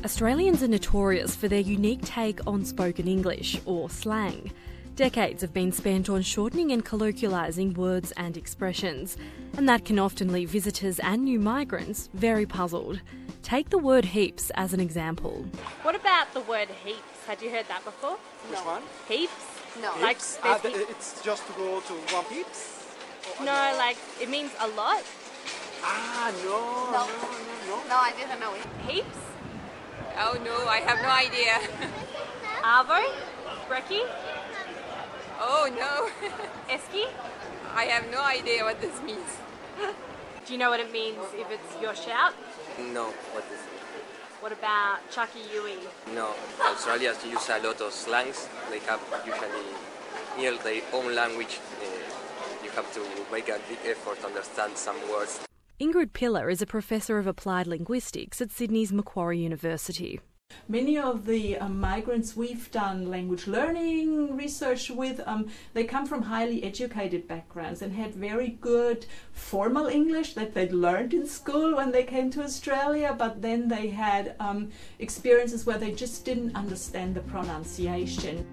Australians are notorious for their unique take on spoken English, or slang. Decades have been spent on shortening and colloquialising words and expressions, and that can often leave visitors and new migrants very puzzled. Take the word heaps as an example. What about the word heaps? Had you heard that before? Which one? Heaps? No. Like it's just to go to one heaps? No, like it means a lot. No, I didn't know it. Heaps? Oh no, I have no idea. Arvo? Brekkie? Oh no, Esky? I have no idea what this means. Do you know what it means if it's your shout? No, what is it? What about Chucky Yui? No, Australians use a lot of slangs. They have usually near their own language. You have to make a big effort to understand some words. Ingrid Pillar is a professor of applied linguistics at Sydney's Macquarie University. Many of the migrants we've done language learning research with, they come from highly educated backgrounds and had very good formal English that they'd learned in school when they came to Australia, but then they had experiences where they just didn't understand the pronunciation.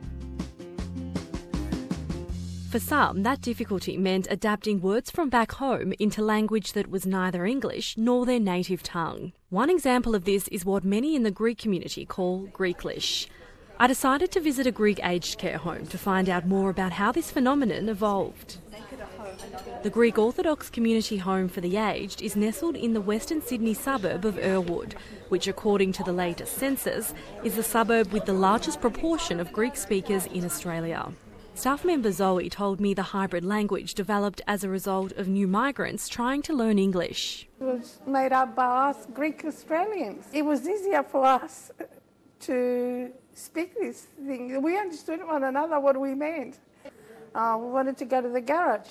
For some, that difficulty meant adapting words from back home into language that was neither English nor their native tongue. One example of this is what many in the Greek community call Greeklish. I decided to visit a Greek aged care home to find out more about how this phenomenon evolved. The Greek Orthodox Community Home for the Aged is nestled in the Western Sydney suburb of Earlwood, which according to the latest census is the suburb with the largest proportion of Greek speakers in Australia. Staff member Zoe told me the hybrid language developed as a result of new migrants trying to learn English. It was made up by us Greek Australians. It was easier for us to speak this thing. We understood one another what we meant. We wanted to go to the garage.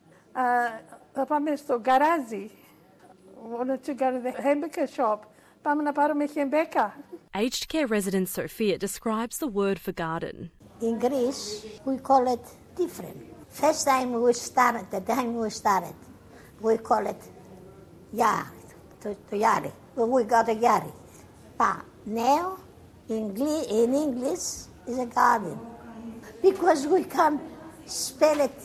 Πάμε στο γκαράζι. Wanted to go to the hamburger shop. Πάμε να πάρουμε χεμπέκα. Aged care resident Sophia describes the word for garden. In Greece, we call it different. The time we started, we call it yard, to yari. We got a yari. But now, in English, is a garden. Because we can spell it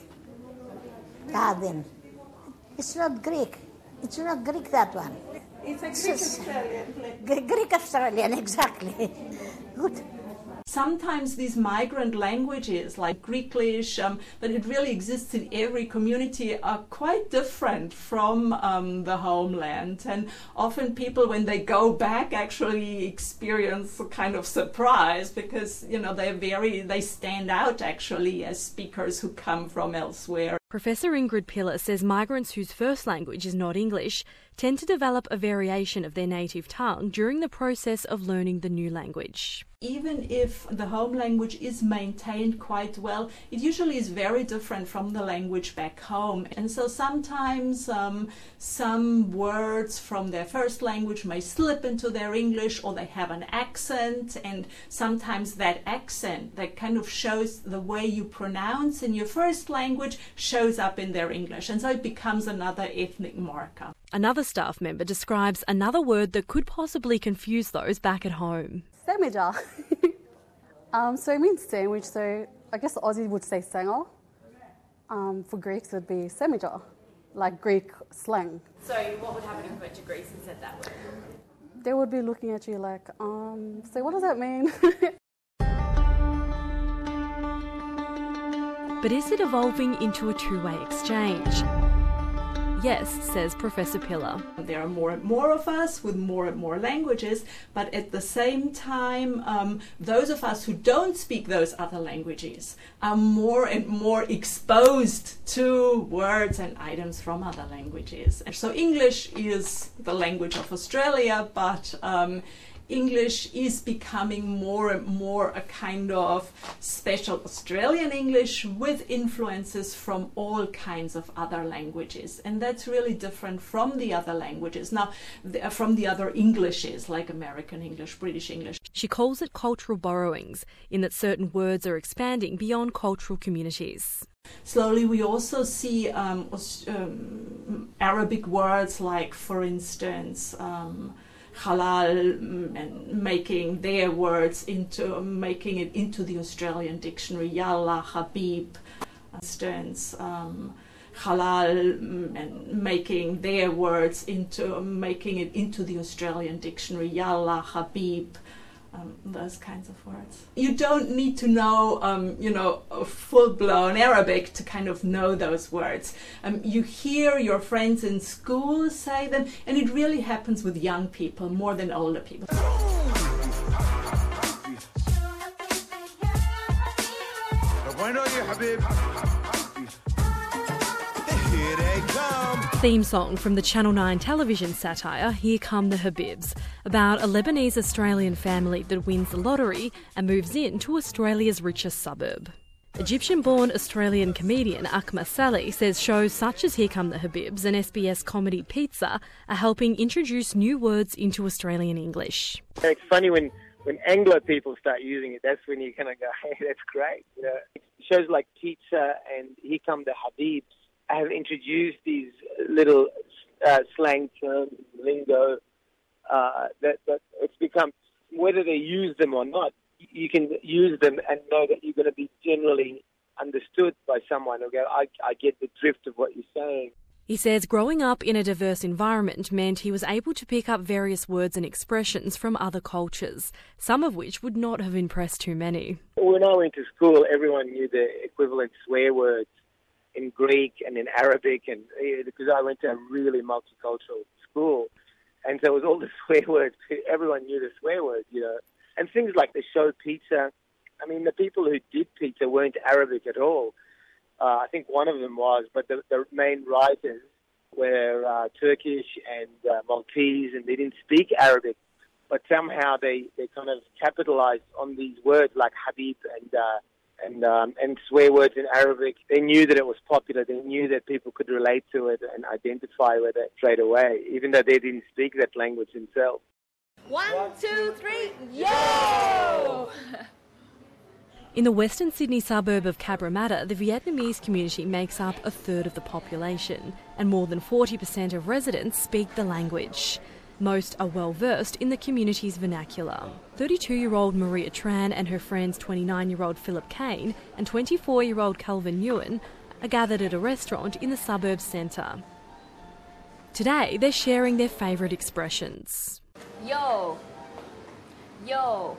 garden. It's not Greek. It's not Greek, that one. It's a Greek Australian. Greek Australian, exactly. Good. Sometimes these migrant languages like Greeklish, but it really exists in every community, are quite different from the homeland. And often people, when they go back, actually experience a kind of surprise because, they stand out actually as speakers who come from elsewhere. Professor Ingrid Pillar says migrants whose first language is not English tend to develop a variation of their native tongue during the process of learning the new language. Even if the home language is maintained quite well, it usually is very different from the language back home. And so sometimes some words from their first language may slip into their English, or they have an accent, and sometimes that accent that kind of shows the way you pronounce in your first language shows up in their English, and so it becomes another ethnic marker. Another staff member describes another word that could possibly confuse those back at home. Sandwicher. So it means sandwich, so I guess the Aussie would say sanger. For Greeks it would be sandwicher, like Greek slang. So what would happen if we went to Greece and said that word? They would be looking at you like, so what does that mean? But is it evolving into a two-way exchange? Yes, says Professor Pillar. There are more and more of us with more and more languages, but at the same time, those of us who don't speak those other languages are more and more exposed to words and items from other languages. And so English is the language of Australia, but English is becoming more and more a kind of special Australian English with influences from all kinds of other languages. And that's really different from the other languages. Now, from the other Englishes, like American English, British English. She calls it cultural borrowings, in that certain words are expanding beyond cultural communities. Slowly we also see Arabic words like, for instance, halal, and making their words making it into the Australian dictionary. Yalla, Habib, instance, halal, and making their words making it into the Australian dictionary. Yalla, Habib. Those kinds of words. You don't need to know, full-blown Arabic to kind of know those words. You hear your friends in school say them, and it really happens with young people more than older people. Here they come. Theme song from the Channel 9 television satire Here Come the Habibs, about a Lebanese-Australian family that wins the lottery and moves into Australia's richest suburb. Egyptian-born Australian comedian Akma Saleh says shows such as Here Come the Habibs and SBS comedy Pizza are helping introduce new words into Australian English. It's funny when Anglo people start using it, that's when you kind of go, hey, that's great. Shows like Pizza and Here Come the Habibs have introduced these little slang terms, lingo, that it's become, whether they use them or not, you can use them and know that you're going to be generally understood by someone who go, I get the drift of what you're saying. He says growing up in a diverse environment meant he was able to pick up various words and expressions from other cultures, some of which would not have impressed too many. When I went to school, everyone knew the equivalent swear words in Greek and in Arabic, and because I went to a really multicultural school, and so it was all the swear words. Everyone knew the swear words, and things like the show Pizza. I mean, the people who did Pizza weren't Arabic at all. I think one of them was, but the main writers were Turkish and Maltese, and they didn't speak Arabic, but somehow they kind of capitalized on these words like Habib and swear words in Arabic. They knew that it was popular. They knew that people could relate to it and identify with it straight away, even though they didn't speak that language themselves. 1, 2, 3, yo! In the Western Sydney suburb of Cabramatta, the Vietnamese community makes up a third of the population, and more than 40% of residents speak the language. Most are well versed in the community's vernacular. 32-year-old Maria Tran and her friends 29-year-old Philip Kane and 24-year-old Calvin Nguyen are gathered at a restaurant in the suburb's centre. Today, they're sharing their favourite expressions. Yo. Yo.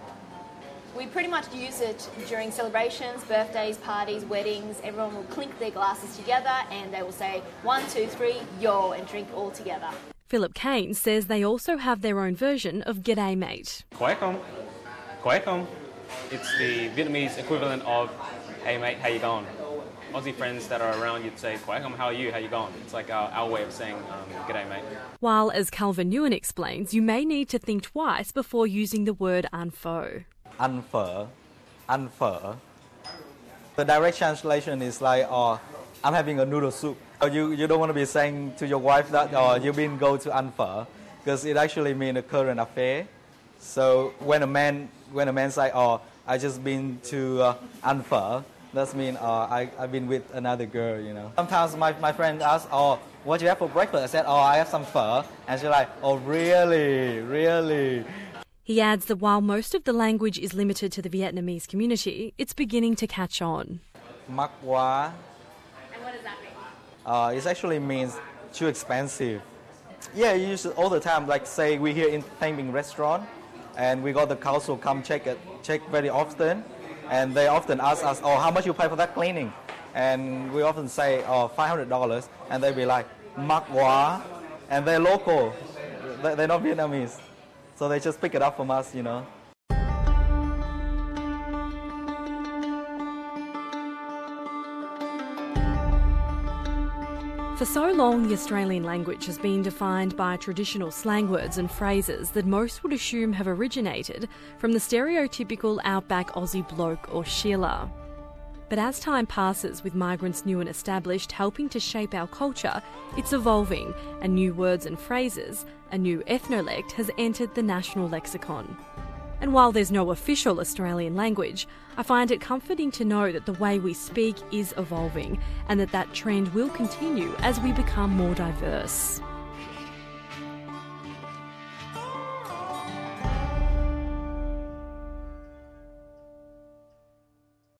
We pretty much use it during celebrations, birthdays, parties, weddings. Everyone will clink their glasses together and they will say 1, 2, 3, yo, and drink all together. Philip Kane says they also have their own version of G'day Mate. Quay com. Quay com. It's the Vietnamese equivalent of hey mate, how you going? Aussie friends that are around, you'd say Quay com, how are you, how you going? It's like our way of saying G'day mate. While, as Calvin Nguyen explains, you may need to think twice before using the word unpho. Unpho. The direct translation is like, I'm having a noodle soup. You don't want to be saying to your wife that you've been go to unpho, because it actually means a current affair. So when a man say, I just been to unpho, that means I've been with another girl, Sometimes my friend asks, what do you have for breakfast? I said, I have some pho. And she's like, oh, really? He adds that while most of the language is limited to the Vietnamese community, it's beginning to catch on. Mắc quá. And what does that mean? It actually means too expensive. Yeah, you use it all the time. Like say we here in Thanh Binh restaurant, and we got the council come check very often, and they often ask us, how much you pay for that cleaning? And we often say, $500, and they be like, mắc quá, and they're local, they're not Vietnamese. So they just pick it up from us, For so long, the Australian language has been defined by traditional slang words and phrases that most would assume have originated from the stereotypical outback Aussie bloke or Sheila. But as time passes, with migrants new and established helping to shape our culture, it's evolving, and new words and phrases, a new ethnolect, has entered the national lexicon. And while there's no official Australian language, I find it comforting to know that the way we speak is evolving, and that trend will continue as we become more diverse.